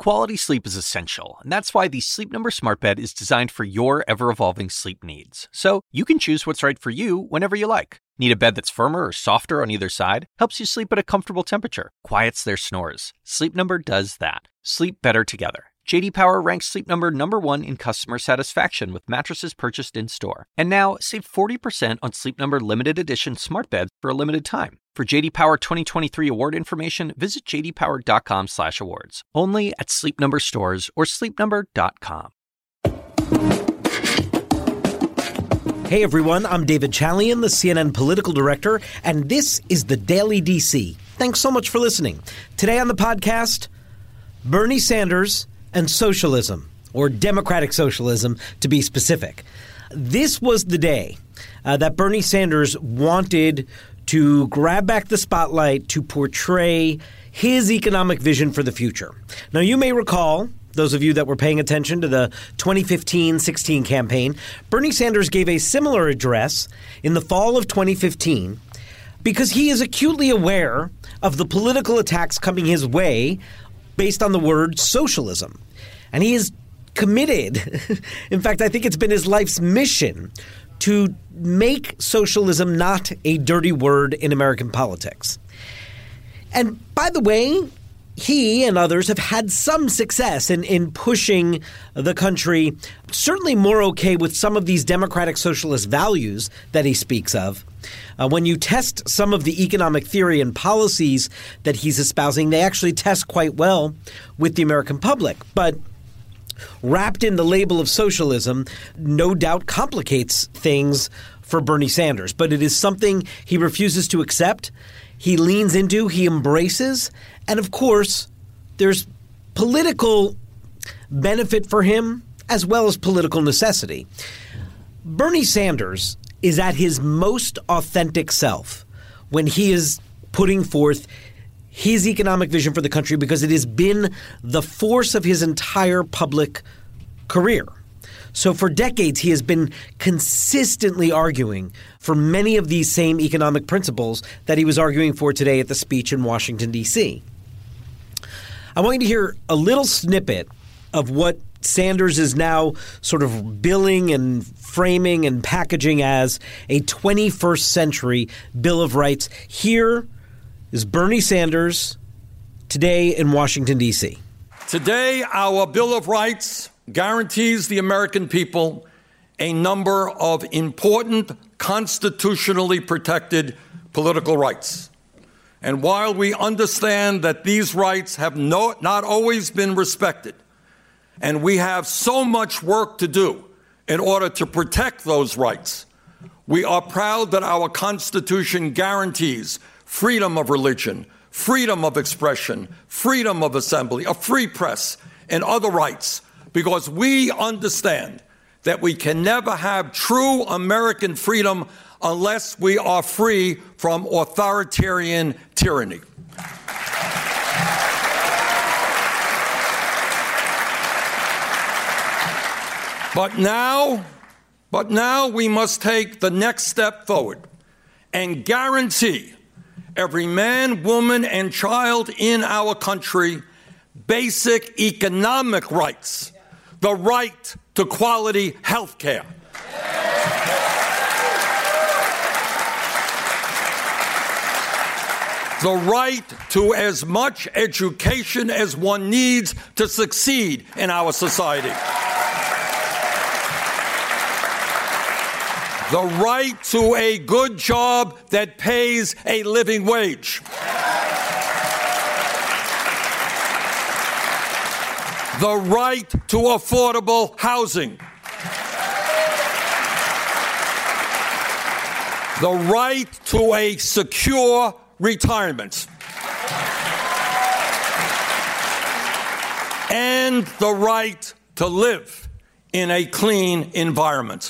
Quality sleep is essential, and that's why the Sleep Number Smart Bed is designed for your ever-evolving sleep needs. So you can choose what's right for you whenever you like. Need a bed that's firmer or softer on either side? Helps you sleep at a comfortable temperature. Quiets their snores. Sleep Number does that. Sleep better together. J.D. Power ranks Sleep Number #1 in customer satisfaction with mattresses purchased in-store. And now, save 40% on Sleep Number limited edition smart beds for a limited time. For J.D. Power 2023 award information, visit jdpower.com/awards. Only at Sleep Number stores or sleepnumber.com. Hey everyone, I'm David Chalian, the CNN political director, and this is the Daily DC. Thanks so much for listening. Today on the podcast, Bernie Sanders and socialism, or democratic socialism to be specific. This was the day that Bernie Sanders wanted to grab back the spotlight to portray his economic vision for the future. Now, you may recall, those of you that were paying attention to the 2015-16 campaign, Bernie Sanders gave a similar address in the fall of 2015 because he is acutely aware of the political attacks coming his way based on the word socialism. And he is committed, in fact, I think it's been his life's mission, to make socialism not a dirty word in American politics. And by the way, he and others have had some success in pushing the country, certainly more okay with some of these democratic socialist values that he speaks of. When you test some of the economic theory and policies that he's espousing, they actually test quite well with the American public. But wrapped in the label of socialism, no doubt complicates things for Bernie Sanders. But it is something he refuses to accept, he leans into, he embraces. And of course, there's political benefit for him as well as political necessity. Bernie Sanders is at his most authentic self when he is putting forth his economic vision for the country because it has been the force of his entire public career. So for decades, he has been consistently arguing for many of these same economic principles that he was arguing for today at the speech in Washington, D.C. I want you to hear a little snippet of what Sanders is now sort of billing and framing and packaging as a 21st century Bill of Rights. Here is Bernie Sanders today in Washington, D.C. Today, our Bill of Rights guarantees the American people a number of important constitutionally protected political rights. And while we understand that these rights have not always been respected, and we have so much work to do in order to protect those rights, we are proud that our Constitution guarantees freedom of religion, freedom of expression, freedom of assembly, a free press, and other rights, because we understand that we can never have true American freedom unless we are free from authoritarian tyranny. But now we must take the next step forward and guarantee every man, woman, and child in our country basic economic rights, the right to quality health care. The right to as much education as one needs to succeed in our society. The right to a good job that pays a living wage. The right to affordable housing. The right to a secure retirement. And the right to live in a clean environment.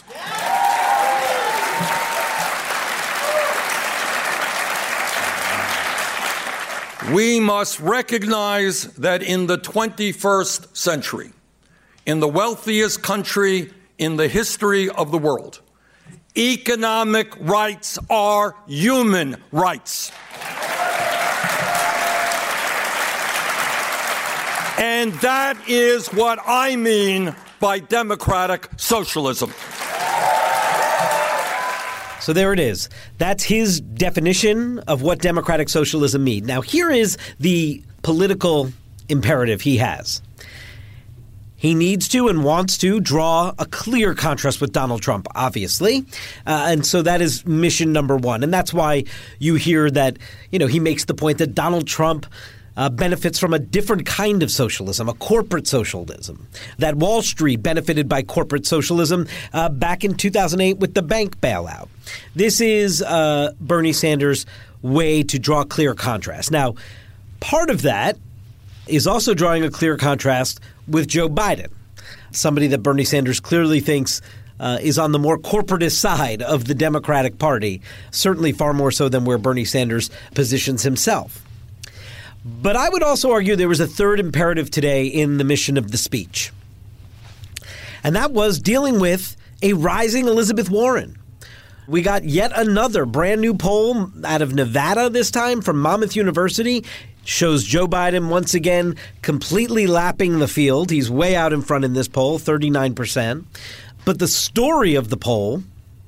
We must recognize that in the 21st century, in the wealthiest country in the history of the world, economic rights are human rights. And that is what I mean by democratic socialism. So there it is. That's his definition of what democratic socialism means. Now, here is the political imperative he has. He needs to and wants to draw a clear contrast with Donald Trump, obviously. And so that is mission number one. And that's why you hear that, he makes the point that Donald Trump benefits from a different kind of socialism, a corporate socialism, that Wall Street benefited by corporate socialism back in 2008 with the bank bailout. This is Bernie Sanders' way to draw a clear contrast. Now, part of that is also drawing a clear contrast with Joe Biden, somebody that Bernie Sanders clearly thinks is on the more corporatist side of the Democratic Party, certainly far more so than where Bernie Sanders positions himself. But I would also argue there was a third imperative today in the mission of the speech, and that was dealing with a rising Elizabeth Warren. We got yet another brand new poll out of Nevada this time from Monmouth University. Shows Joe Biden once again completely lapping the field. He's way out in front in this poll, 39%. But the story of the poll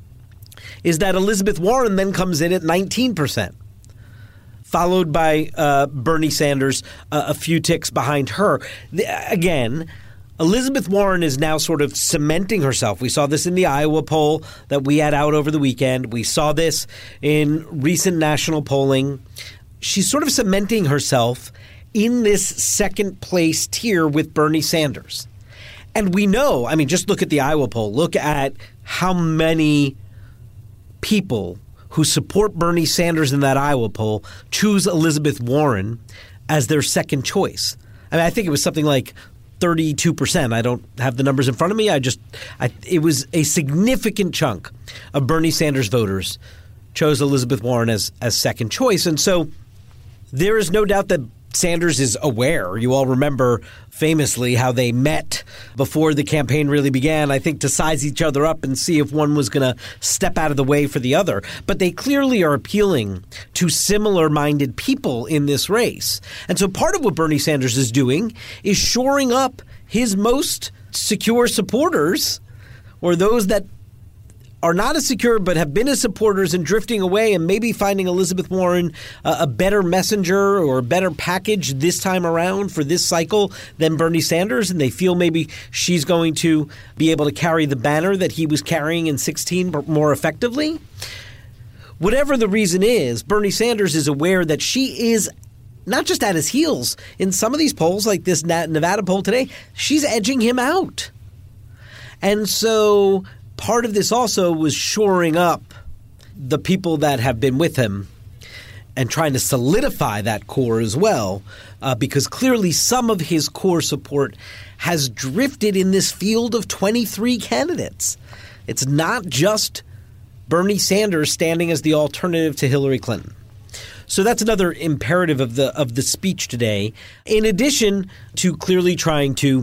is that Elizabeth Warren then comes in at 19%, followed by Bernie Sanders a few ticks behind her. Again, Elizabeth Warren is now sort of cementing herself. We saw this in the Iowa poll that we had out over the weekend. We saw this in recent national polling. She's sort of cementing herself in this second place tier with Bernie Sanders. And we know, just look at the Iowa poll. Look at how many people who support Bernie Sanders in that Iowa poll choose Elizabeth Warren as their second choice. I think it was something like 32%. I don't have the numbers in front of me. It was a significant chunk of Bernie Sanders voters chose Elizabeth Warren as second choice. And so there is no doubt that Sanders is aware. You all remember famously how they met before the campaign really began, I think, to size each other up and see if one was going to step out of the way for the other. But they clearly are appealing to similar-minded people in this race. And so part of what Bernie Sanders is doing is shoring up his most secure supporters, or those that are not as secure but have been as supporters and drifting away, and maybe finding Elizabeth Warren a better messenger or a better package this time around for this cycle than Bernie Sanders, and they feel maybe she's going to be able to carry the banner that he was carrying in 2016 more effectively. Whatever the reason is, Bernie Sanders is aware that she is not just at his heels. In some of these polls, like this Nevada poll today, she's edging him out. And so part of this also was shoring up the people that have been with him and trying to solidify that core as well, because clearly some of his core support has drifted in this field of 23 candidates. It's not just Bernie Sanders standing as the alternative to Hillary Clinton. So that's another imperative of the speech today, in addition to clearly trying to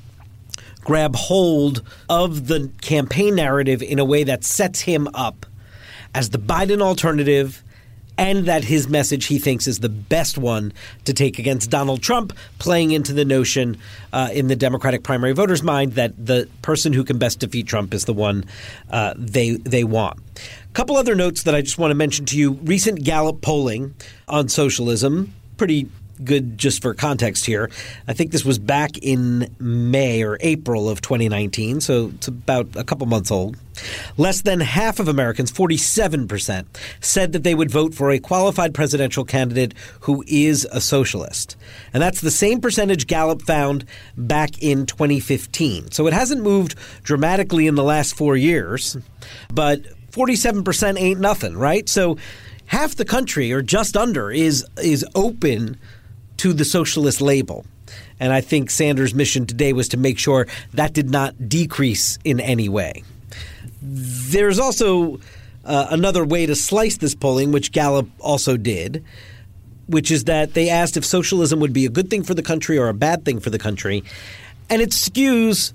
grab hold of the campaign narrative in a way that sets him up as the Biden alternative, and that his message he thinks is the best one to take against Donald Trump, playing into the notion in the Democratic primary voters' mind that the person who can best defeat Trump is the one they want. A couple other notes that I just want to mention to you. Recent Gallup polling on socialism, pretty good just for context here. I think this was back in May or April of 2019, so it's about a couple months old. Less than half of Americans, 47%, said that they would vote for a qualified presidential candidate who is a socialist. And that's the same percentage Gallup found back in 2015. So it hasn't moved dramatically in the last 4 years, but 47% ain't nothing, right? So half the country, or just under, is open to the socialist label. And I think Sanders' mission today was to make sure that did not decrease in any way. There's also another way to slice this polling, which Gallup also did, which is that they asked if socialism would be a good thing for the country or a bad thing for the country. And it skews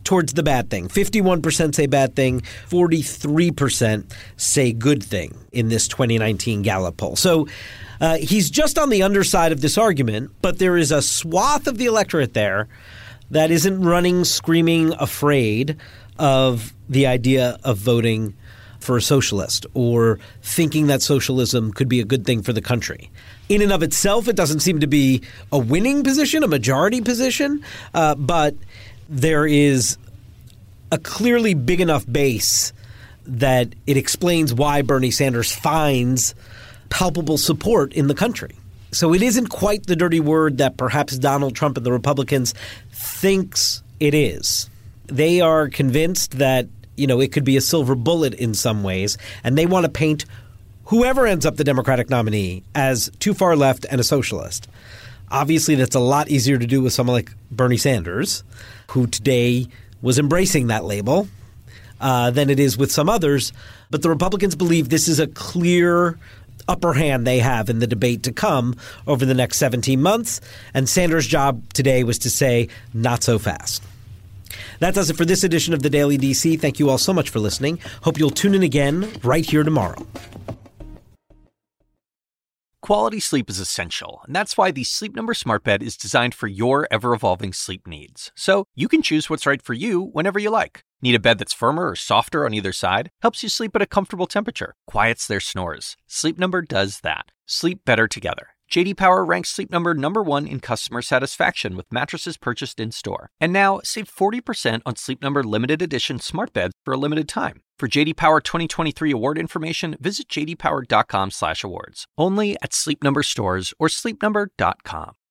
towards the bad thing. 51% say bad thing, 43% say good thing in this 2019 Gallup poll. So he's just on the underside of this argument, but there is a swath of the electorate there that isn't running, screaming, afraid of the idea of voting for a socialist or thinking that socialism could be a good thing for the country. In and of itself, it doesn't seem to be a winning position, a majority position, but there is a clearly big enough base that it explains why Bernie Sanders finds palpable support in the country. So it isn't quite the dirty word that perhaps Donald Trump and the Republicans thinks it is. They are convinced that, it could be a silver bullet in some ways, and they want to paint whoever ends up the Democratic nominee as too far left and a socialist. Obviously, that's a lot easier to do with someone like Bernie Sanders, who today was embracing that label, than it is with some others. But the Republicans believe this is a clear upper hand they have in the debate to come over the next 17 months. And Sanders' job today was to say, not so fast. That does it for this edition of the Daily DC. Thank you all so much for listening. Hope you'll tune in again right here tomorrow. Quality sleep is essential, and that's why the Sleep Number Smart Bed is designed for your ever-evolving sleep needs. So you can choose what's right for you whenever you like. Need a bed that's firmer or softer on either side? Helps you sleep at a comfortable temperature. Quiets their snores. Sleep Number does that. Sleep better together. J.D. Power ranks Sleep Number #1 in customer satisfaction with mattresses purchased in-store. And now, save 40% on Sleep Number limited edition smart beds for a limited time. For J.D. Power 2023 award information, visit jdpower.com/awards. Only at Sleep Number stores or sleepnumber.com.